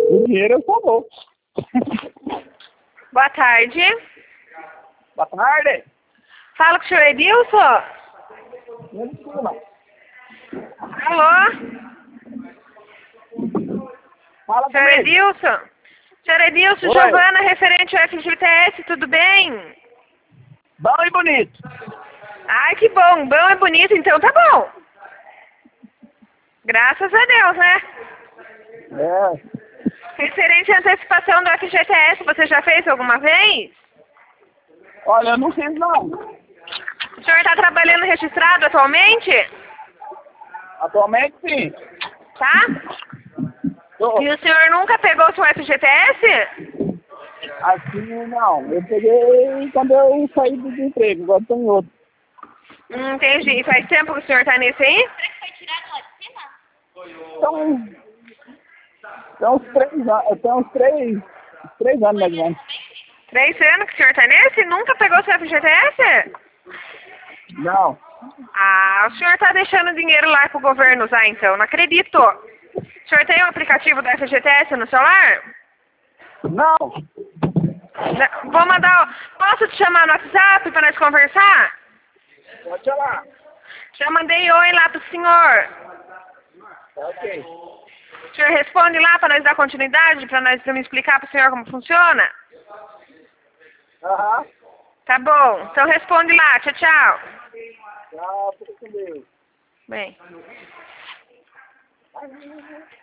O dinheiro eu só vou. Boa tarde. Boa tarde. Fala com o senhor Edilson? Alô? Fala Senhor comigo. Edilson? Senhor Edilson, Oi. Giovana, referente ao FGTS, tudo bem? Bom e bonito. Ai, que bom. Bom e bonito, então tá bom. Graças a Deus, né? É. Referente à antecipação do FGTS, você já fez alguma vez? Olha, eu não fiz não. O senhor está trabalhando registrado atualmente? Atualmente sim. Tá? Tô. E o senhor nunca pegou seu FGTS? Assim não. Eu peguei quando eu saí do emprego, agora tem outro. Entendi. E faz tempo que o senhor está nesse aí? Então, tem uns 3 anos. Tem uns 3 anos mais ou menos. 3 anos que o senhor está nesse e nunca pegou seu FGTS? Não. Ah, o senhor está deixando dinheiro lá para o governo usar, então. Não acredito. O senhor tem o aplicativo do FGTS no celular? Não. Vou mandar... Posso te chamar no WhatsApp para nós conversar? Pode chamar. Já mandei oi lá pro senhor. Ok. O senhor responde lá para nós dar continuidade, para nós me explicar para o senhor como funciona? Aham. Tá bom. Então responde lá. Tchau, tchau. Tchau, fica com Deus. Bem.